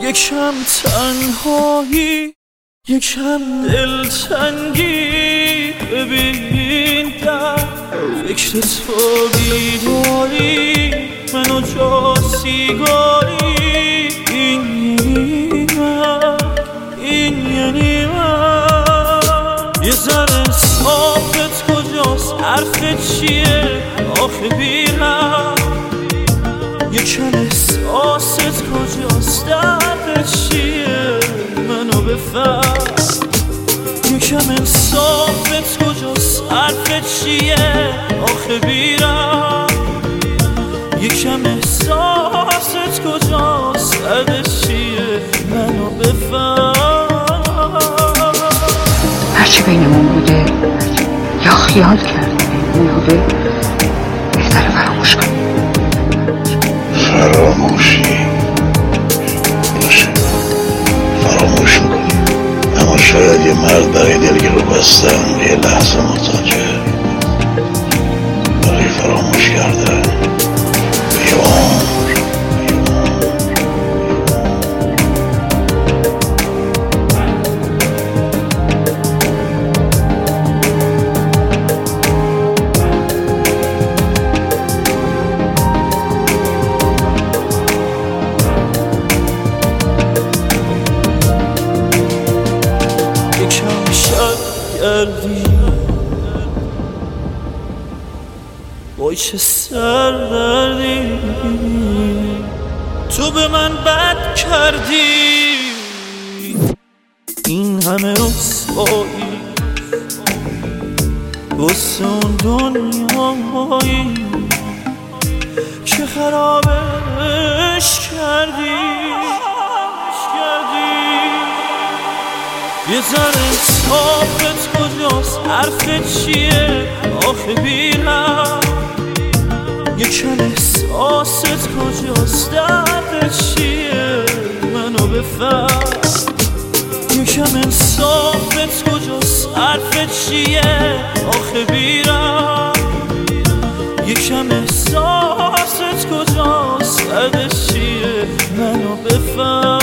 یکم تنهایی یکم دلتنگی، ببین در فکر تو بیداری، منو جا سیگاری، این یعنی من. یه ذره صافت کجاست، حرفت چیه آخه بیرم؟ یکم احساست کجاست، دردت چیه منو بفهم؟ یکم انصافت کجاست، حرفت چیه آخه بیرم؟ یکم احساست کجاست، دردت چیه منو بفهم؟ هرچی بینمون بوده یا خیال کردیم یا به بهتره فراموش کنیم. فراموشی باشه، فراموش میکنیم، اما شاید یه مرد برای دلگیرو بستن یه لحظه محتاجه، برای فراموش کردن به یه عمر. یکم شب کردی وای چه سردردی، تو به من بد کردی، این همه رسوایی واسه اون دنیایی که خرابش کردی. یه ذره صافت کجاست، حرفت چیه آخه بیرم؟ یکم احساست کجاست، دردت چیه منو بفهم؟ یکم انصافت کجاست، حرفت چیه آخه بیرم؟ یکم احساست کجاست، دردت چیه منو بفهم؟